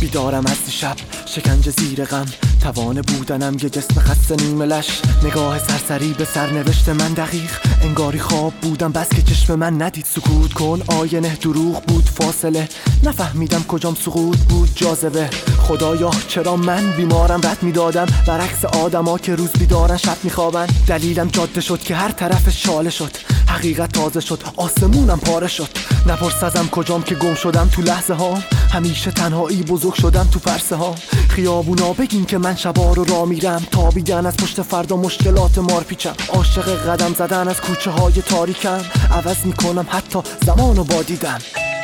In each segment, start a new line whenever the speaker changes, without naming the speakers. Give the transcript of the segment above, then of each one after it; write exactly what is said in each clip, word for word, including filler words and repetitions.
بیدارم از شب شکنجه زیر غم، توانه بودنم یه جسم خسته نیمه لش. نگاه سرسری به سرنوشت من دقیق، انگاری خواب بودم بس که چشم من ندید. سکوت کن آینه، دروغ بود فاصله، نفهمیدم کجام سقوط بود جاذبه. خدایا چرا من بیمارم رد میدادم، برعکس آدما که روز بیدارن شب میخوابن. دلیلم جاده شد که هر طرف شاله شد، حقیقت تازه شد آسمونم پاره شد. نپرس ازم کجام که گم شدم تو لحظه ها، همیشه تنهایی بزرگ شدم تو پرسه ها. خیابونا بگین که من شبا رو را میرم، تابیدن از پشت فردا مشکلات مار پیچم. عاشق قدم زدن از کوچه های تاریکم، عوض میکنم حتی زمانو با دیدم.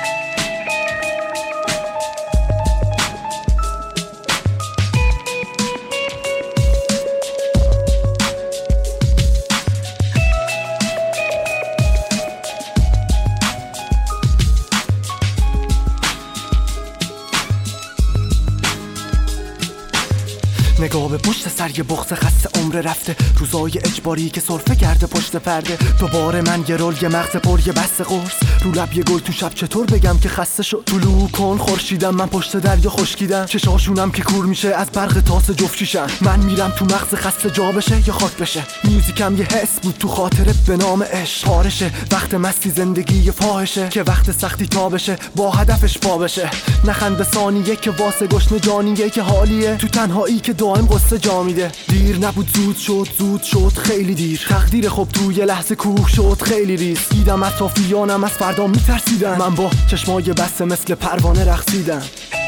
نگاه به پشت سر یه بغض خسته عمر رفته، روزای اجباری که سرفه کرده پشت پرده. دوباره من یه رول، یه مغز پر، یه بسته قرص رو لب، یه گل تو شب. چطور بگم که خسته شد؟ طلوع کن خورشیدم، من پشت دریا خشکیدم. چشاشونم که کور میشه از برق تاس جفت شیشم. من میرم تو مغز خسته جا بشه یا خاک بشه. میوزیکم یه حس بود تو خاطره به نام عشق. پارشه وقت مستی زندگی یه فاحشه، که وقت سختی تا بشه با هدفش پا بشه. نخند به ثانیه که واسه گشنه جانیه، که حالیه تو تنهایی که دائم قصه جا میده. دیر نبود زود شد، زود شد خیلی دیر. تقدیر خوب تو یه لحظه کوه شد خیلی ریز. دیدم اطرافیانم از فردا میترسیدن، من با چشمای بسته مثل پروانه رقصیدم.